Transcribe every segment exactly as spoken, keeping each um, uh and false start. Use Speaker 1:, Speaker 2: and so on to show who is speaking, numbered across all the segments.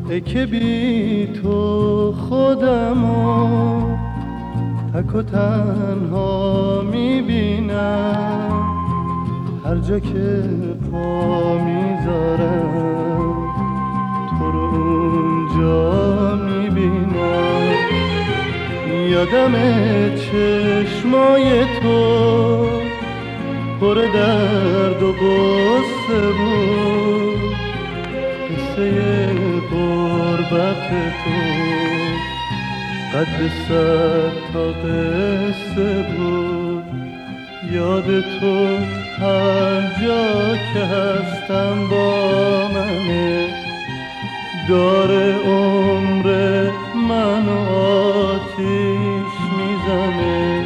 Speaker 1: ای که بی تو خودمو تک و تنها میبینم، هر جا که پا میذارم تو رو اونجا میبینم. یادم چشمای تو پر درد و غصه بود، قصه غربت تو قد صد تا قصه بود. یاد تو هر جا که هستم با منه، داره عمر منو آتیش میزنه.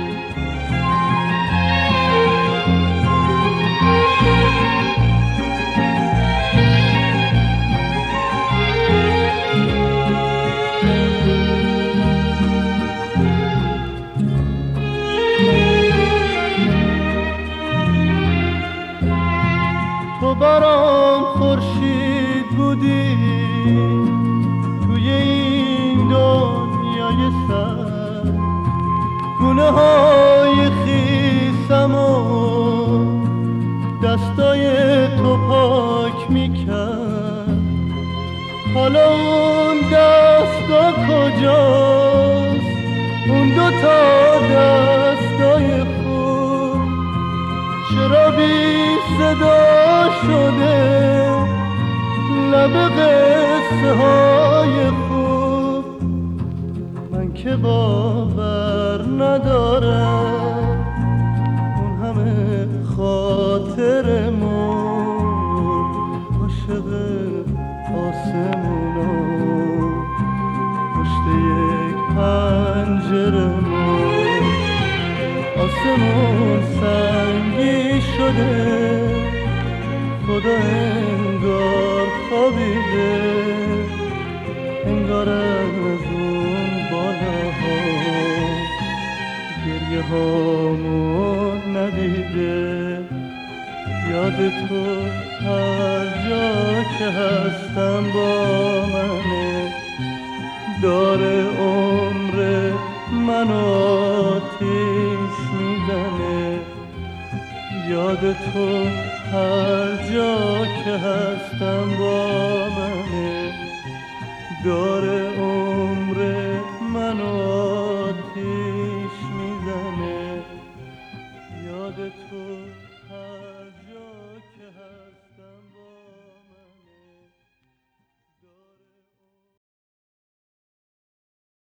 Speaker 1: تو برام خورشید بودی توی این دنیای سر، گونه های خیسم و دستای تو پاک میکرد. حالا اون دستا کجاست، اون دوتا دستای خوب چرا بی صدا شده لب قصه های خوب؟ من که باور ندارم اون همه خاطر مون عاشق آسمونا پشت یک پنجره مون. آسمون سنگی شده، خدا انگار خوابیده، انگار از اون بالاها گریه هامون ندیده. یاد تو هر جا که هستم با منه، داره عمر منو آتیش میزنه. یاد تو هر جا که هستم با منه، داره